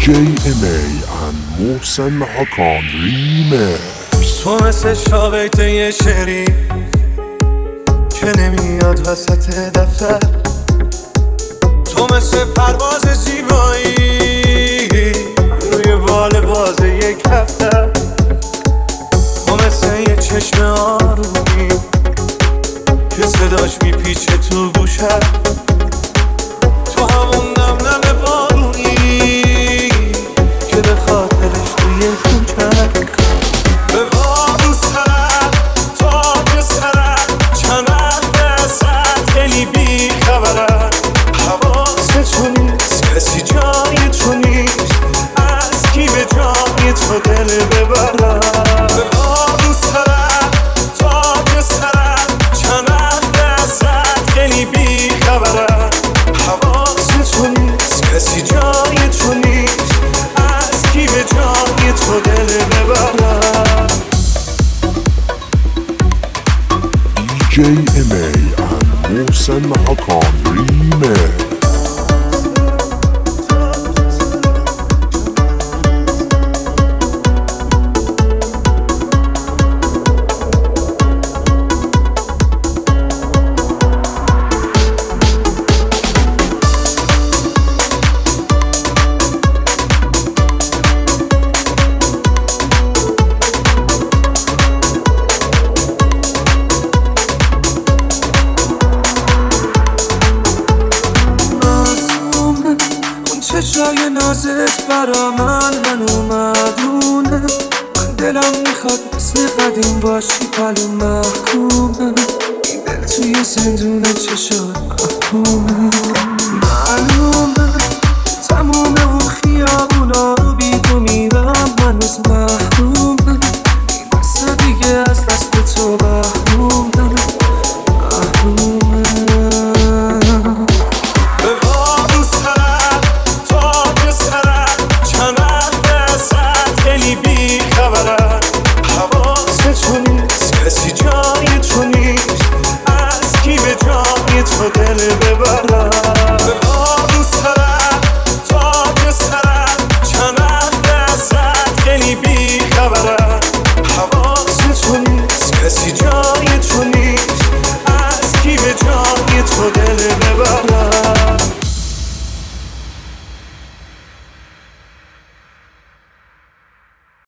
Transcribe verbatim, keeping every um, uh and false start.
دی جی ام ای and محسن حکان ریمکس. تو مثل شاقیت یه شعری که نمیاد وسط دفتر، تو مثل پرواز زیبایی روی بال باز یک هفته، تو مثل یه چشم آرومی که صداش میپیچه تو گوشت، تو همون نم نم بارونی که به خاطرش توی کوچک به بارو سرم تاج سرم چند دستت خیلی بی خبرم، حواست تو نیست کسی جای تو نیست، از کی به جای تو دل ببرم. به بارو سرم تاج سرم چند دستت خیلی بی خبرم، حواست تو نیست کسی جای تو نیست، از کی به جای تو دل ببرم. دی جی ام ای and محسن حکان ریمکس. چشای نازت برا من منو مدونه، من دلم میخواد مثل قدیم باشی پلو محکومه، این دل توی زندون چشای محکومه.